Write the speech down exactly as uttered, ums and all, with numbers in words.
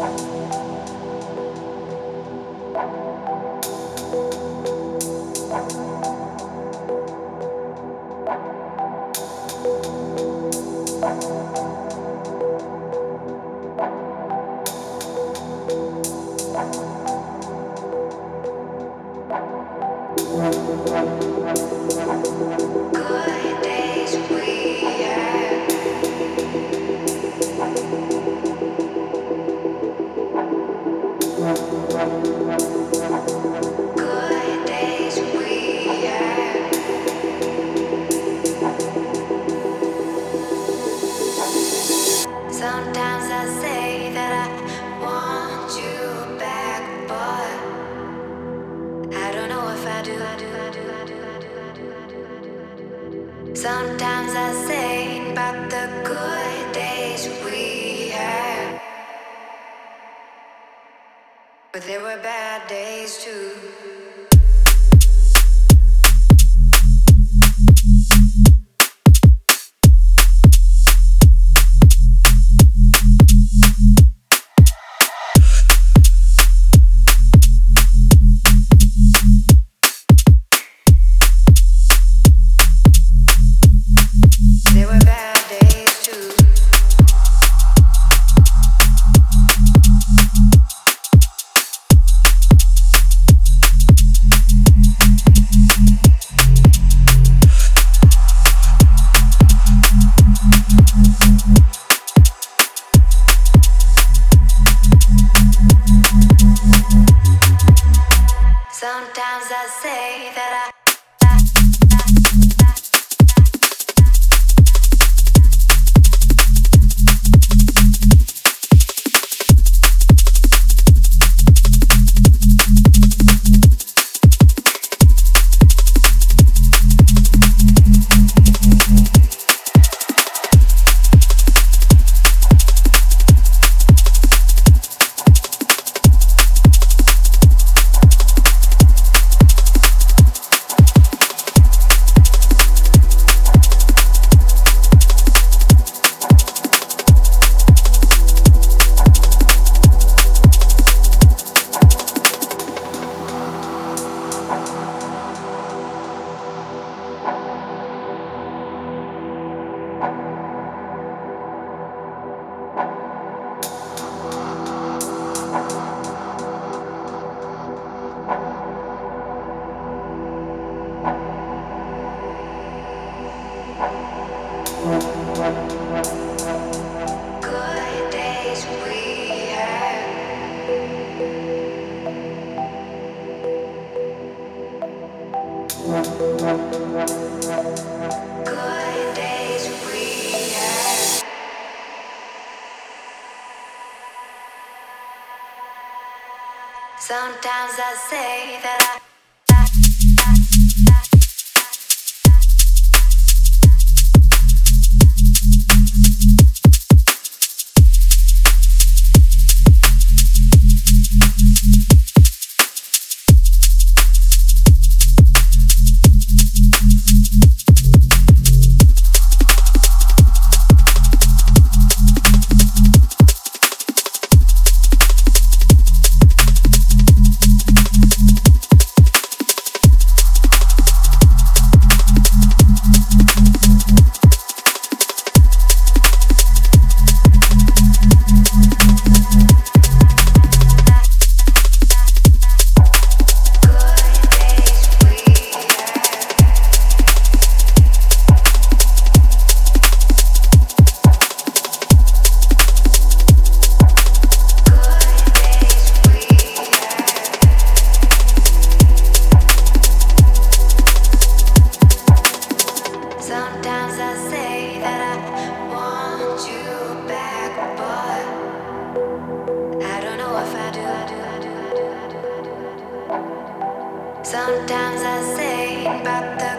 Sometimes I say that I want you back, but I don't know if I do. Sometimes I say about the good days we had, but there were bad days too. There were bad days too. Sometimes I say that I good days we had, good days we had. Sometimes I say that I Sometimes I say that I want you back, but I don't know if I do. Sometimes I say about the